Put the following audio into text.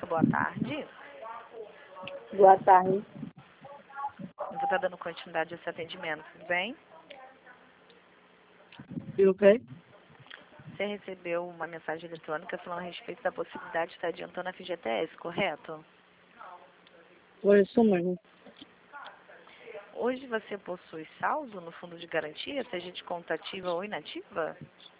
boa tarde. Boa tarde. Eu vou estar dando continuidade a esse atendimento, tudo bem? E o quê? Você recebeu uma mensagem eletrônica falando a respeito da possibilidade de estar adiantando a FGTS, correto? Foi isso mesmo. Hoje você possui saldo no fundo de garantia, seja de conta ativa ou inativa?